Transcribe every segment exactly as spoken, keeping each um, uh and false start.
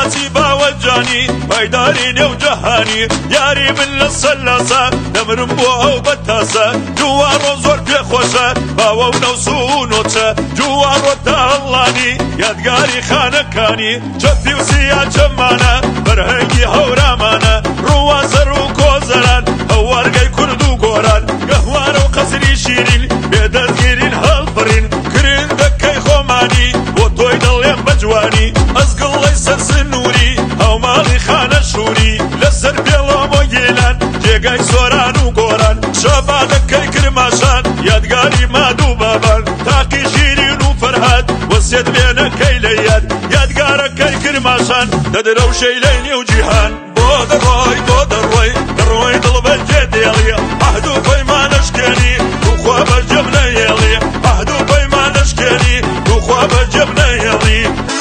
ماچی باوەجانی پایداری نێو جەهانی یاری من لە سەلاسە دەمرم بۆ ئەو بەتاسە جووارۆ زۆر پێخۆشە باوە و نەوسو و نۆچە جووارۆ تا هەڵڵانی یادگاری خانەکانی چەپی و سیا چەمانە بەرهەنگی هەورامانە ڕووازەر و کۆزەران هەوارگەی کورد و گۆران گەهوارە و قەسری شیرین بێدەستگیرین هەڵبڕین کرندەکەی خۆمانی بۆ تۆی دڵێم بەجوانی ئەزگڵەی سەر سنووری هەوماڵی خانە شووری لەسەر پێڵۆم و گێلان جێگای سۆران و گۆران شەبادەکەی کرماشان یادگاری ماد و بابان تاقی شیرین و فەرهاد وەسێت وێنەکەی لە یاد یادگارەکەی کرماشان دەدرەوشەی لەی نێو جیهان بۆ دەڕۆی بۆ دەڕۆی دەڕۆی دڵ بەجێ دێڵی عەهد و پەیمانەشکێنی توخوا بەجێم نەهێڵی عەهد و پەیمانەشکێنی توخوا بەجێم نەهێڵی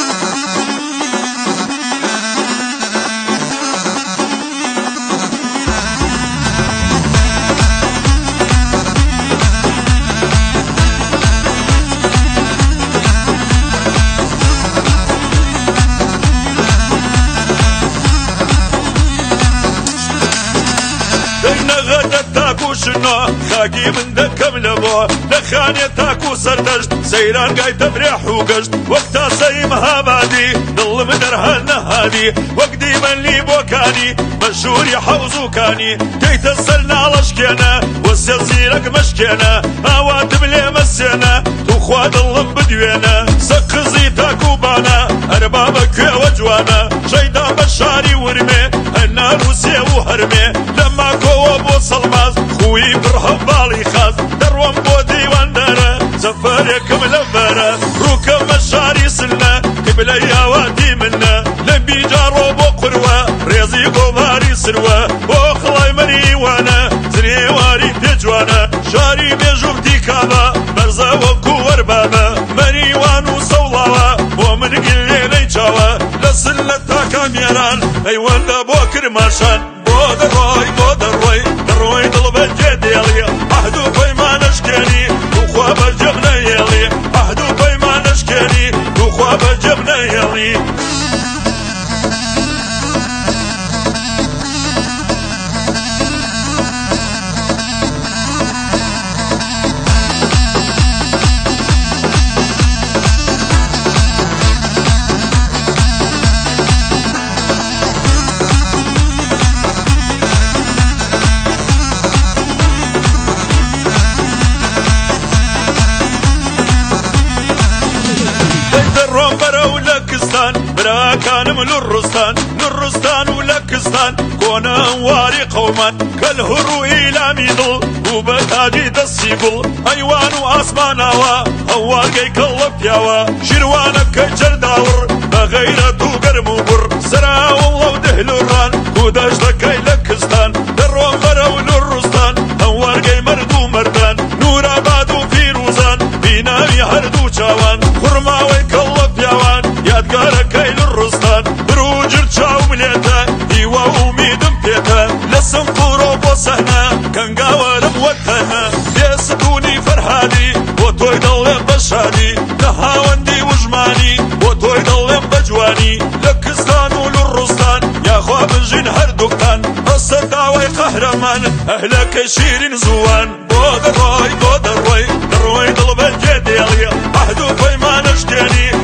شنو خاکی من دەکەم لە بۆ لە خانێ تاک و سەردەشت سەیران گای تەفرێح و گەشت وەک تاسەی مەهابادی دڵم دەرهە نەهادی وەک دیمەنلی بۆکانی مەشهوری حەوز و کانی دەیتە سەر ناڵەشکێنە وەسێ زیرەک مەشکێنە ئاواتم لێ مەسێنە توخوا دڵم بدوێنە سەقزی تاک و بانە ئەربابە کوێوە جوانە شەیدا بە شاری ورمێ هەنار و سێ و هەرمێ لە ماکۆوە بۆ سەڵماز خوی بڕ هەڤاڵی خاز دەڕۆم بۆ دیواندارە زەفەرێکم لەڤەرە ڕووکەمە شاری سنە قیبلەی ئاواتی منە لە بیجاڕۆ بۆ قوروە ڕێزی گۆڤاری سروە بۆ خڵای مەریوانە زرێواری پێجوانە شاری مێژووتی کابە بەرزە وەکو وەربابە مەریوان و سەوڵاوە بۆ من گلێنەی چاوە لە سن لە تاکامێران ئەیوەندە بۆ کرماشان بۆ دەڕۆی بۆ دەڕۆی دەڕۆی دڵ بەجێ دێڵی عەهد و پەیمانەشکێنی توخوا بەجێم نەهێڵی عەهد و پەیمانەشکێنی توخوا بەجێم نەهێڵی براكانم للرستان للرستان ولكستان كونا واري قوما كالهرو إلى ميدل وبتاجي دسيبل أيوان واسماناوا هواقي كاللف ياوا شروانك كجرداور بغيرتو قرمو بر سرا والله ودهل الران وداش لكي لكستان دروان برو للرستان هواقي مردو مردان نورا بادو فيروزان بيناوي هردو چاوان خرماوي كاللف ياوان یادگارەکەی لڕستان بروجر چاو ملێتە هیوا ئومیدم پێتە لە سنفورۆ بۆ سەهنە کەنگاوەرم وەتەنە بێستونی فەرهادی بۆ تۆی دڵێم بە شادی لە هاوەندی وژمانی بۆ تۆی دڵێم بە جوانی لە کستان و لڕستان یاخوا بژین هەردووکتان هەسە داوای قەهرەمان ئەهلەکەی شیرین زووان بۆ دەڕۆی بۆ دەڕۆی دەڕۆی دڵ بەجێ دێڵی عەهد و پەیمانەشکێنی